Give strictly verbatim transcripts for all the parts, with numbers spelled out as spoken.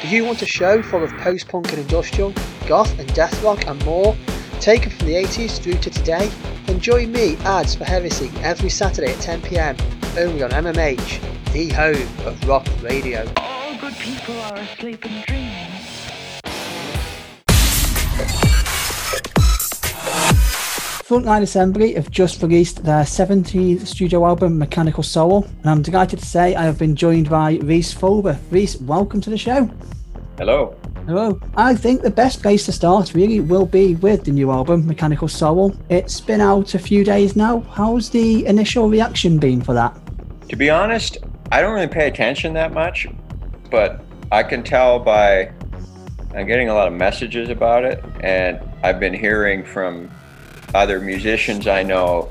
If you want a show full of post-punk and industrial, goth and death rock and more, taken from the eighties through to today, then join me, Ads for Heresy, every Saturday at ten p m, only on M M H, the home of rock radio. All good people are asleep and dreaming. Frontline Assembly have just released their seventeenth studio album, Mechanical Soul, and I'm delighted to say I have been joined by Rhys Fulber. Rhys, welcome to the show. Hello. Hello. I think the best place to start really will be with the new album, Mechanical Soul. It's been out a few days now. How's the initial reaction been for that? To be honest, I don't really pay attention that much, but I can tell by I'm getting a lot of messages about it, and I've been hearing from other musicians I know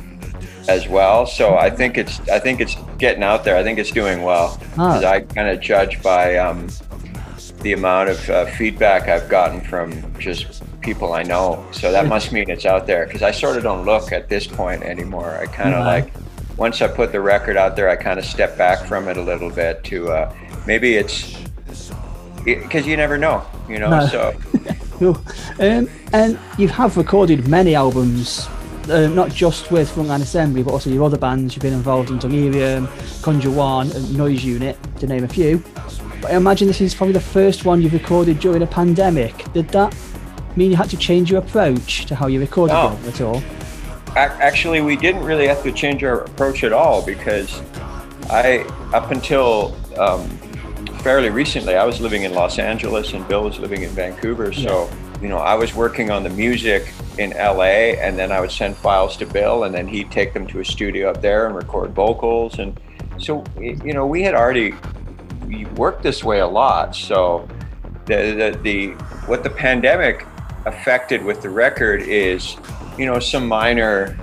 as well. So I think it's I think it's getting out there. I think it's doing well. Because ah. I kind of judge by um, the amount of uh, feedback I've gotten from just people I know. So that must mean it's out there, because I sort of don't look at this point anymore. I kind of mm-hmm. like, once I put the record out there, I kind of step back from it a little bit to uh, maybe it's because you never know, you know. No. So. Cool. Um, and you have recorded many albums, uh, not just with Frontline Assembly, but also your other bands. You've been involved in Delirium, Conjure One, and Noise Unit, to name a few. But I imagine this is probably the first one you've recorded during a pandemic. Did that mean you had to change your approach to how you recorded no. it at all? Actually, we didn't really have to change our approach at all, because I, up until um, fairly recently, I was living in Los Angeles and Bill was living in Vancouver. So, you know, I was working on the music in L A, and then I would send files to Bill, and then he'd take them to a studio up there and record vocals. And so, you know, we had already worked this way a lot. So the, the, the what the pandemic affected with the record is, you know, some minor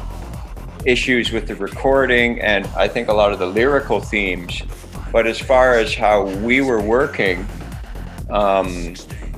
issues with the recording, and I think a lot of the lyrical themes. But as far as how we were working, um,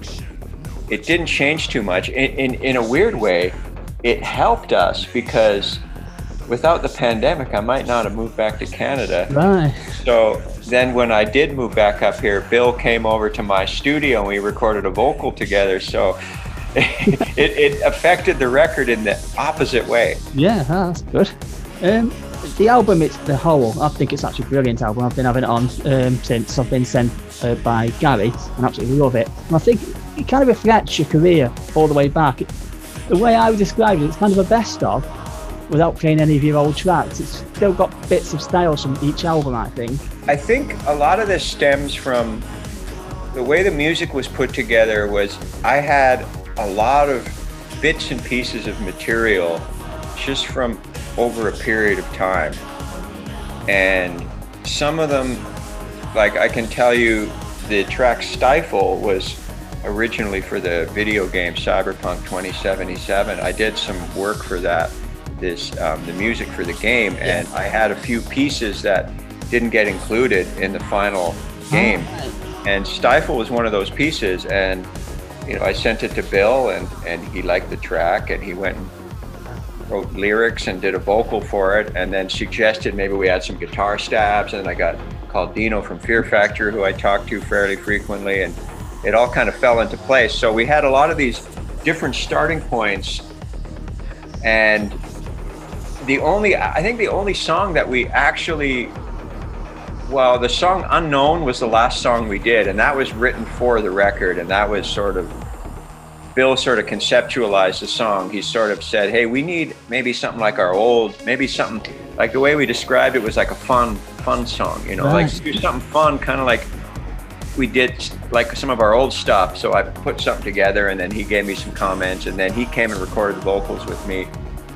it didn't change too much. In, in, in a weird way, it helped us, because without the pandemic, I might not have moved back to Canada. Right. So then when I did move back up here, Bill came over to my studio and we recorded a vocal together. So it, it affected the record in the opposite way. Yeah, that's good. Um, The album, it's the whole, I think it's actually a brilliant album. I've been having it on um, since I've been sent uh, by Gary, and absolutely love it. And I think it kind of reflects your career all the way back. It, the way I would describe it, it's kind of a best of, without playing any of your old tracks. It's still got bits of styles from each album, I think. I think a lot of this stems from the way the music was put together. Was I had a lot of bits and pieces of material just from over a period of time, and some of them, like I can tell you, the track Stifle was originally for the video game Cyberpunk twenty seventy-seven. I did some work for that, this um, the music for the game, and I had a few pieces that didn't get included in the final game, and Stifle was one of those pieces. And you know, I sent it to Bill, and and he liked the track, and he went and wrote lyrics and did a vocal for it, and then suggested maybe we add some guitar stabs. And then I got called Dino from Fear Factor, who I talk to fairly frequently, and it all kind of fell into place. So we had a lot of these different starting points, and the only, I think the only song that we actually, well, the song Unknown was the last song we did, and that was written for the record, and that was sort of, Bill sort of conceptualized the song. He sort of said, hey, we need maybe something like our old, maybe something, like the way we described it was like a fun, fun song, you know, right. Like do something fun, kind of like we did like some of our old stuff. So I put something together, and then he gave me some comments, and then he came and recorded the vocals with me.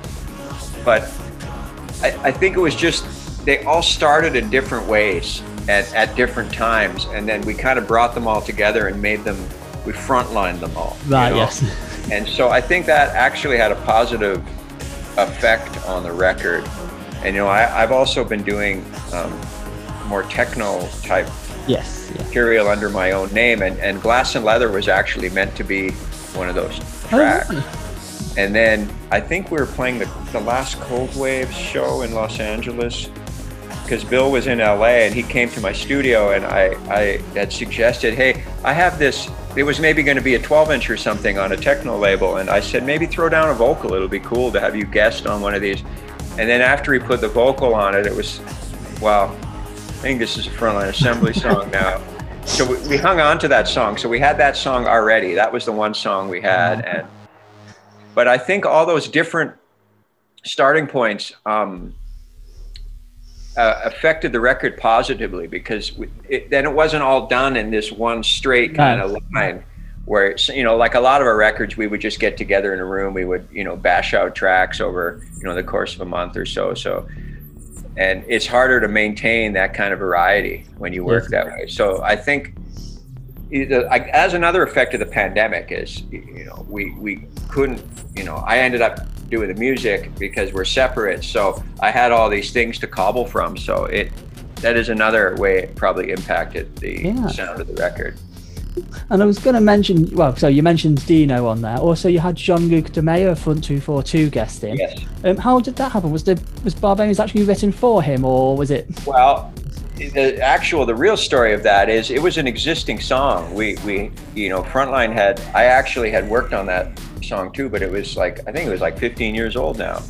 But I, I think it was just, they all started in different ways at, at different times, and then we kind of brought them all together and made them, we frontlined them all. Right, you know? yes. And so I think that actually had a positive effect on the record. And you know, I, I've also been doing um, more techno type yes, yeah. material under my own name, and, and Glass and Leather was actually meant to be one of those tracks. Oh, really? And then I think we were playing the, the last Cold Waves show in Los Angeles, because Bill was in L A and he came to my studio, and I, I had suggested, hey, I have this, it was maybe going to be a twelve inch or something on a techno label, and I said, maybe throw down a vocal, it'll be cool to have you guest on one of these. And then after he put the vocal on it, it was, wow, I think this is a Frontline Assembly song now. So we, we hung on to that song. So we had that song already. That was the one song we had. And but I think all those different starting points um, uh, affected the record positively, because we, it, then it wasn't all done in this one straight kind of line where, it's, you know, like a lot of our records, we would just get together in a room. We would, you know, bash out tracks over, you know, the course of a month or so. So, and it's harder to maintain that kind of variety when you work that way. So I think as another effect of the pandemic is, you know, we, we couldn't, you know, I ended up doing the music because we're separate. So I had all these things to cobble from. So it, that is another way it probably impacted the yeah. sound of the record. And I was going to mention, well, so you mentioned Dino on there. Also, you had Jean-Luc Demeyer of Front two forty-two guesting. Yes. Um, how did that happen? Was the was Barbarians actually written for him, or was it? Well, the actual, the real story of that is it was an existing song. We, we, you know, Frontline had, I actually had worked on that song too, but it was like, I think it was like fifteen years old now.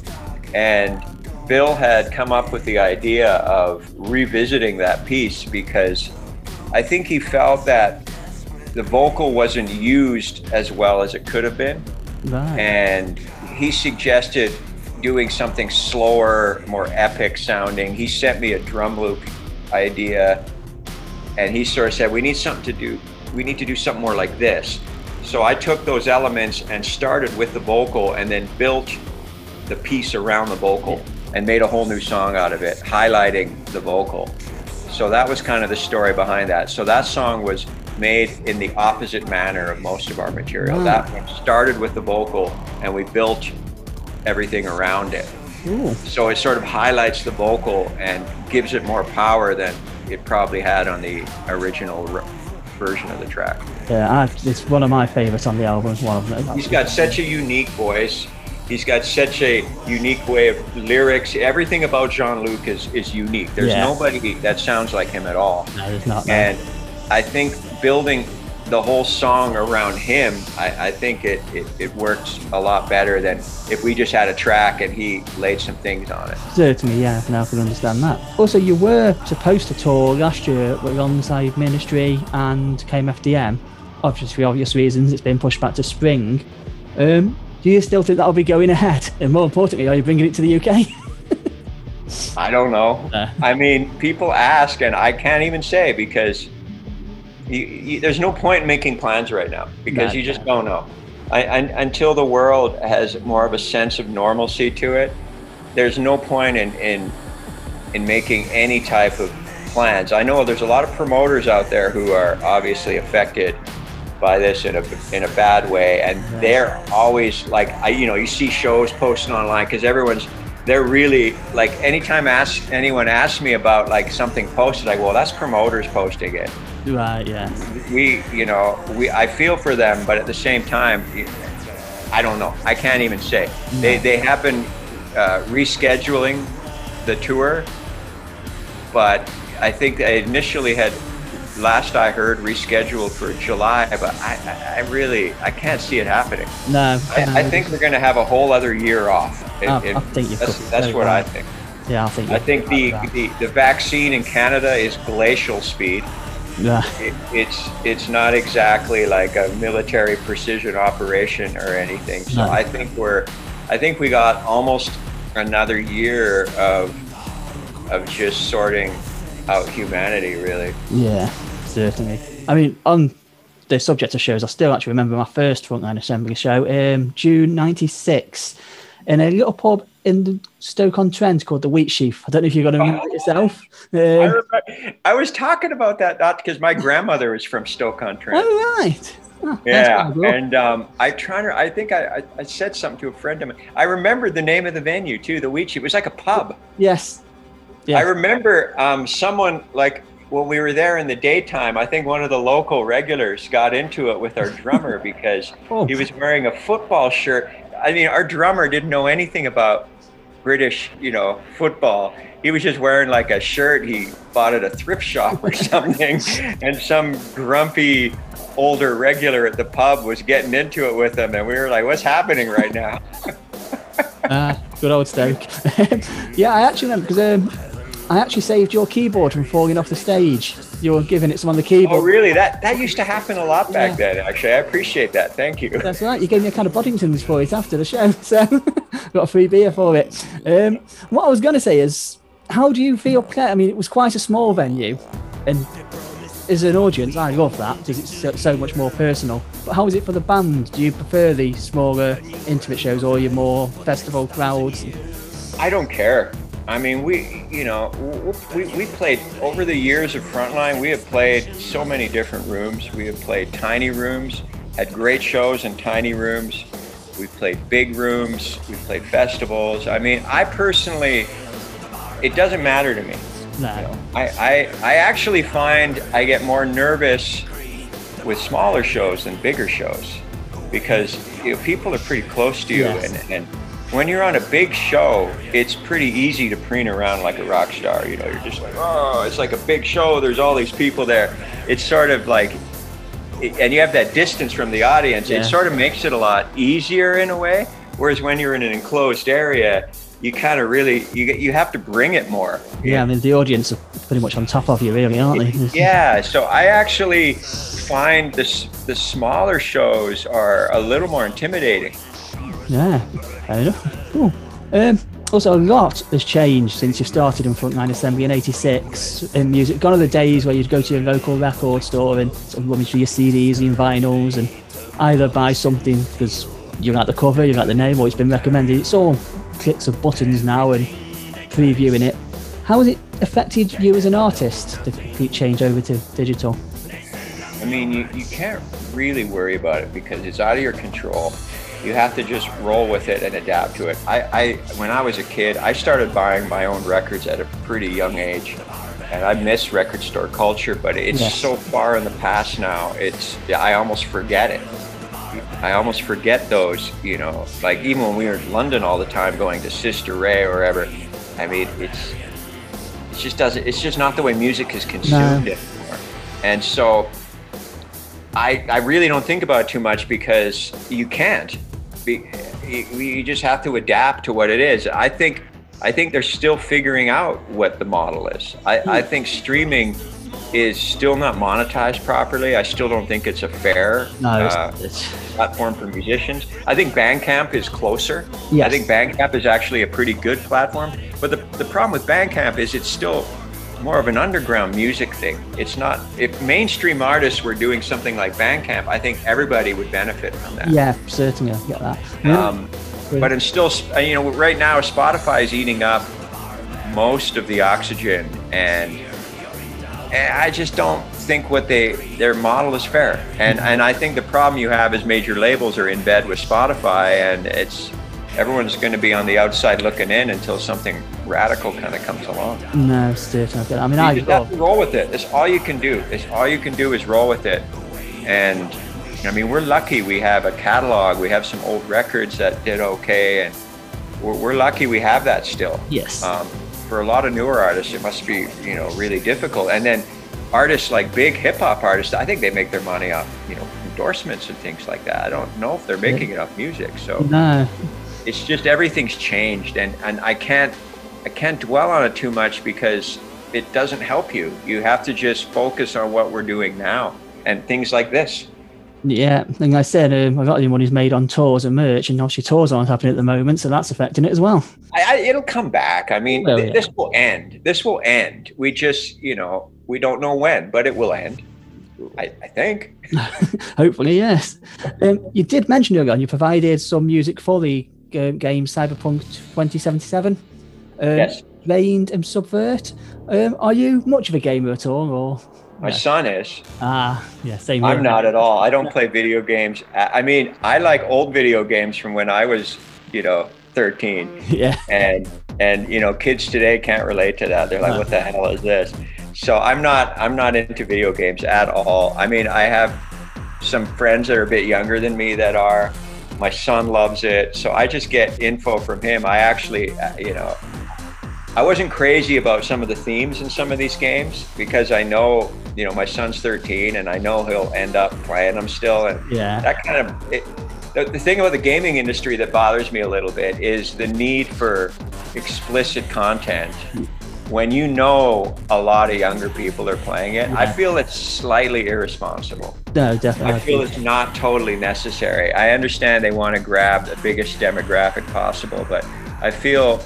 And Bill had come up with the idea of revisiting that piece because I think he felt that the vocal wasn't used as well as it could have been. Right. And he suggested doing something slower, more epic sounding. He sent me a drum loop idea, and he sort of said, we need something to do, we need to do something more like this. So I took those elements and started with the vocal and then built the piece around the vocal and made a whole new song out of it, highlighting the vocal. So that was kind of the story behind that. So that song was made in the opposite manner of most of our material. Wow. That one started with the vocal and we built everything around it. Ooh. So it sort of highlights the vocal and gives it more power than it probably had on the original version of the track. Yeah, I've, it's one of my favorites on the album as well. He's got such a unique voice. He's got such a unique way of lyrics. Everything about Jean-Luc is, is unique. There's yeah. nobody that sounds like him at all. No, there's not. No. And I think building the whole song around him, I, I think it, it, it works a lot better than if we just had a track and he laid some things on it. Certainly, yeah, now I can understand that. Also, you were supposed to tour last year alongside Ministry and K M F D M. Obviously, for obvious reasons, it's been pushed back to spring. Um, do you still think that'll be going ahead? And more importantly, are you bringing it to the U K? I don't know. Uh. I mean, people ask and I can't even say because You, you, there's no point in making plans right now because you just don't know. I, I, until the world has more of a sense of normalcy to it, there's no point in, in in making any type of plans. I know there's a lot of promoters out there who are obviously affected by this in a in a bad way, and they're always like, I, you know, you see shows posting online because everyone's. They're really like, anytime ask, anyone asks me about like something posted, like, well, that's promoters posting it. Right, yeah. We, you know, we, I feel for them, but at the same time, I don't know. I can't even say. No. They, they have been uh, rescheduling the tour, but I think they initially had, last I heard, rescheduled for July, but I, I, I really, I can't see it happening. No. I, I think we're going to have a whole other year off. It, I, it, I think you've that's got that's what right. I think. Yeah, I think. I think the, the the vaccine in Canada is glacial speed. Yeah. It, it's it's not exactly like a military precision operation or anything. So No. I think we're, I think we got almost another year of of just sorting out humanity, really. Yeah, certainly. I mean, on the subject of shows, I still actually remember my first Frontline Assembly show, um, June ninety-six, in a little pub in Stoke-on-Trent called the Wheat Sheaf. I don't know if you're going to remember it yourself. Um, I, remember, I was talking about that, not because my grandmother was from Stoke-on-Trent. Oh, right. Oh, yeah, cool. and um, I trying to. I think I, I, I said something to a friend of mine. I remembered the name of the venue too, the Wheat Sheaf. It was like a pub. Yes. Yeah. I remember um, someone like when we were there in the daytime. I think one of the local regulars got into it with our drummer because oh. he was wearing a football shirt. I mean, our drummer didn't know anything about British, you know, football. He was just wearing like a shirt he bought at a thrift shop or something, and some grumpy older regular at the pub was getting into it with him, and we were like, what's happening right now? Ah, uh, good old Stoke. Yeah, I actually remember, because um, I actually saved your keyboard from falling off the stage. You were giving it some on the keyboard. Oh, really? That that used to happen a lot back Yeah. then, actually. I appreciate that. Thank you. That's right, you gave me a kind of Boddingtons for it after the show, so got a free beer for it. Um, what I was going to say is, how do you feel? I mean, it was quite a small venue, and as an audience, I love that because it's so, so much more personal. But how is it for the band? Do you prefer the smaller, intimate shows, or your more festival crowds? I don't care. I mean, we, you know, we, we played over the years of Frontline. We have played so many different rooms. We have played tiny rooms, had great shows in tiny rooms. We've played big rooms. We've played festivals. I mean, I personally, it doesn't matter to me. No. You know, I, I, I actually find I get more nervous with smaller shows than bigger shows because, you know, people are pretty close to you, Yes. and, and when you're on a big show, it's pretty easy to preen around like a rock star. You know, you're just like, oh, it's like a big show. There's all these people there. It's sort of like, and you have that distance from the audience. Yeah. It sort of makes it a lot easier in a way. Whereas when you're in an enclosed area, you kind of really, you get, you have to bring it more. Yeah, I mean, the audience are pretty much on top of you, really, aren't they? Yeah, so I actually find this, the smaller shows are a little more intimidating. Yeah, fair enough. Cool. Um, also, a lot has changed since you started in Frontline Assembly in eighty-six in music. Gone are the days where you'd go to your local record store and sort of rummage through your C Ds and vinyls and either buy something because you like the cover, you like the name, or it's been recommended. It's all clicks of buttons now and previewing it. How has it affected you as an artist, the complete change over to digital? I mean, you, you can't really worry about it because it's out of your control. You have to just roll with it and adapt to it. I, I, when I was a kid, I started buying my own records at a pretty young age, and I miss record store culture, but it's Yes. so far in the past now. It's I almost forget it. I almost forget those, you know, like even when we were in London all the time, going to Sister Ray or wherever. I mean, it's it just doesn't. It's just not the way music is consumed No. anymore, and so. I, I really don't think about it too much because you can't. Be, you, you just have to adapt to what it is. I think I think they're still figuring out what the model is. I, I think streaming is still not monetized properly. I still don't think it's a fair No, it's, uh, it's platform for musicians. I think Bandcamp is closer. Yes. I think Bandcamp is actually a pretty good platform. But the, the problem with Bandcamp is it's still more of an underground music thing. It's not, if mainstream artists were doing something like Bandcamp, I think everybody would benefit from that. yeah, certainly, I get that. Yeah. Um, but it's still, you know, right now Spotify is eating up most of the oxygen, and, and I just don't think what they, their model is fair. And and I think the problem you have is major labels are in bed with Spotify, and it's, everyone's going to be on the outside looking in until something radical kind of comes along. No, certainly, I get that. I mean, I You just have to roll with it. That's all you can do. It's all you can do is roll with it. And I mean, we're lucky we have a catalog. We have some old records that did okay, and we're, we're lucky we have that still. Yes. Um, for a lot of newer artists, it must be, you know, really difficult. And then artists like big hip hop artists, I think they make their money off, you know, endorsements and things like that. I don't know if they're making enough music. So no. it's just everything's changed, and, and I can't I can't dwell on it too much because it doesn't help you. You have to just focus on what we're doing now and things like this. Yeah, like I said, um, I got the money's made on tours and merch, and obviously tours aren't happening at the moment, so that's affecting it as well. I, I, it'll come back. I mean, Well, th- yeah. this will end. This will end. We just, you know, we don't know when, but it will end. I, I think. Hopefully, yes. Um, you did mention earlier on you provided some music for the uh, game Cyberpunk twenty seventy-seven. Um, Yes. Reigned and Subvert. Um, are you much of a gamer at all, or? My No. son is. Ah, yeah, same. I'm here. not at all. I don't play video games. I I mean, I like old video games from when I was, you know, thirteen. Yeah. and and you know, kids today can't relate to that. They're like, what the hell is this? So I'm not I'm not into video games at all. I mean, I have some friends that are a bit younger than me that are, My son loves it. So I just get info from him. I actually, uh, you know, I wasn't crazy about some of the themes in some of these games because I know, you know, my son's thirteen and I know he'll end up playing them still. And Yeah. that kind of, it, the, the thing about the gaming industry that bothers me a little bit is the need for explicit content. When you know a lot of younger people are playing it, I Yeah. feel it's slightly irresponsible. No, definitely. I feel it's not totally necessary. I understand they want to grab the biggest demographic possible, but I feel,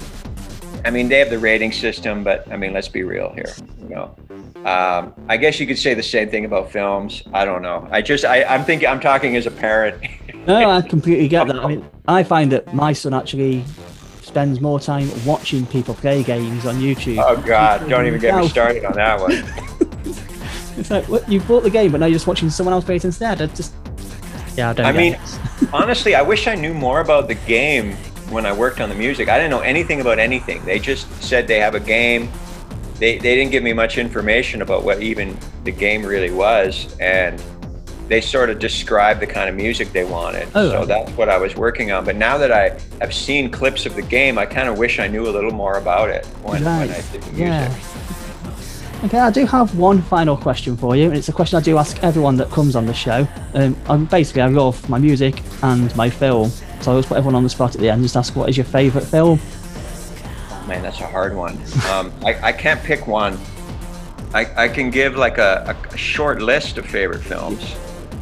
I mean, they have the rating system, but I mean, let's be real here, you know. Um, I guess you could say the same thing about films. I don't know. I just, I, I'm thinking, I'm talking as a parent. No, I completely get that. I mean, I find that my son actually spends more time watching people play games on YouTube. Oh God, don't even get me started on that one. It's like, what, you bought the game, but now you're just watching someone else play it instead. I just, yeah, I don't I get mean, it. honestly, I wish I knew more about the game when I worked on the music. I didn't know anything about anything. They just said they have a game. They, they didn't give me much information about what even the game really was. And they sort of described the kind of music they wanted. Oh, so right. that's what I was working on. But now that I have seen clips of the game, I kind of wish I knew a little more about it when, Right. when I did the music. Yeah. Okay, I do have one final question for you, and it's a question I do ask everyone that comes on the show. Um, I'm basically, I love my music and my film, so I always put everyone on the spot at the end, just ask what is your favourite film? Oh man, that's a hard one. Um, I, I can't pick one. I, I can give like a, a short list of favorite films,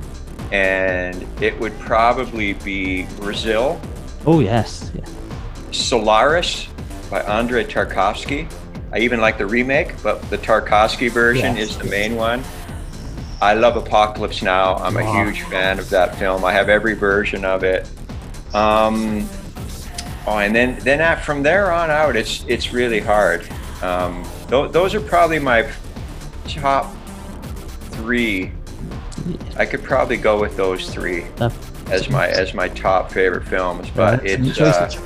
and it would probably be Brazil, Oh yes, yeah. Solaris by Andrei Tarkovsky. I even like the remake, but the Tarkovsky version Yes. is the main one. I love Apocalypse Now. I'm a Wow. huge fan of that film. I have every version of it. Um, oh, and then then at, from there on out, it's it's really hard. Um, th- those are probably my top three. I could probably go with those three Uh, as my as my top favorite films, but yeah, it's. choice. Uh,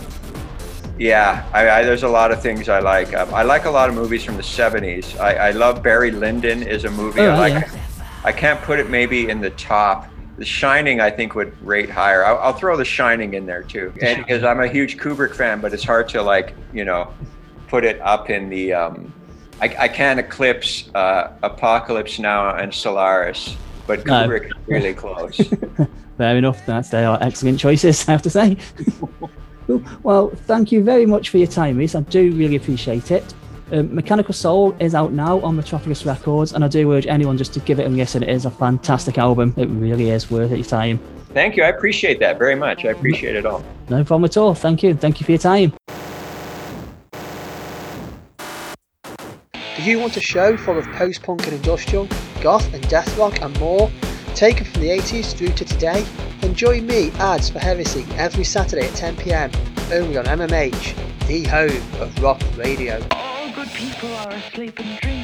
Yeah, I, I, there's a lot of things I like. Um, I like a lot of movies from the seventies. I, I love Barry Lyndon is a movie Oh, I like. yeah. I can't put it maybe in the top. The Shining I think would rate higher. I'll, I'll throw The Shining in there too, and because I'm a huge Kubrick fan, but it's hard to like you know put it up in the. Um, I, I can't eclipse uh, Apocalypse Now and Solaris, but No. Kubrick is really close. Fair enough. That's they are excellent choices, I have to say. Cool. Well, thank you very much for your time, Reese. I do really appreciate it. Um, Mechanical Soul is out now on Metropolis Records, and I do urge anyone just to give it a listen. It is a fantastic album. It really is worth your time. Thank you. I appreciate that very much. I appreciate it all. No problem at all. Thank you. Thank you for your time. Do you want a show full of post-punk and industrial, goth and death rock and more, taken from the eighties through to today? Then join me, Ads for Heresy, every Saturday at ten p m, only on M M H, the home of rock radio. All good people are asleep and dreaming.